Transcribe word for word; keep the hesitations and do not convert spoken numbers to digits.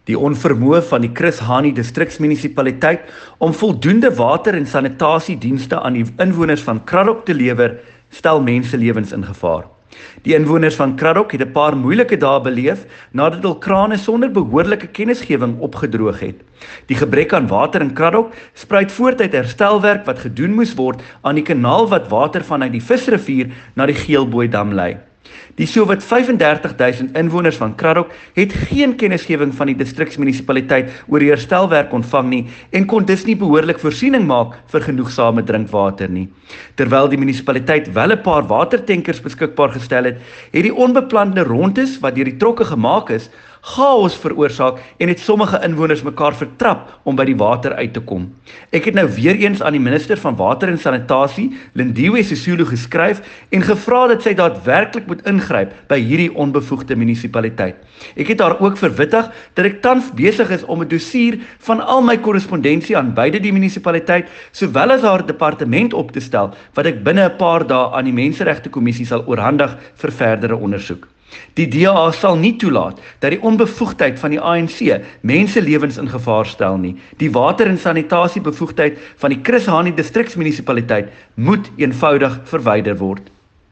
Die onvermoë van die Chris Hani distriksmunisipaliteit om voldoende water en sanitasiedienste aan die inwoners van Kraddock te lewer, stel menselewens in gevaar. Die inwoners van Kraddock het 'n paar moeilike dae beleef nadat hul krane sonder behoorlike kennisgewing opgedroog het. Die gebrek aan water in Kraddock spruit voort uit herstelwerk wat gedoen moes word aan die kanaal wat water vanuit die Visrivier na die Geelbooidam lei. Die sowat vyf en dertig duisend inwoners van Kraddock het geen kennisgewing van die distriksmunisipaliteit oor die herstelwerk ontvang nie en kon dus nie behoorlik voorsiening maak vir genoegsame drinkwater nie. Terwyl die munisipaliteit wel 'n paar watertankers beskikbaar gestel het, het die onbeplande rondes wat deur die trokke gemaak is, chaos veroorsaak en het sommige inwoners mekaar vertrap om by die water uit te kom. Ek het nou weer eens aan die minister van Water en Sanitasie, Lindiwe Sisulu, geskryf en gevra dat sy daadwerklik moet ingryp by hierdie onbevoegde munisipaliteit. Ek het haar ook verwittig dat ek tans besig is om 'n dossier van al my korrespondensie aan beide die munisipaliteit sowel as haar departement op te stel wat ek binne 'n paar dae aan die Menseregtekommissie sal oorhandig vir verdere ondersoek. Die D A sal nie toelaat dat die onbevoegdheid van die A N C menselewens in gevaar stel nie. Die water- en sanitasiebevoegdheid van die Chris Hani distriksmunisipaliteit moet eenvoudig verwyder word.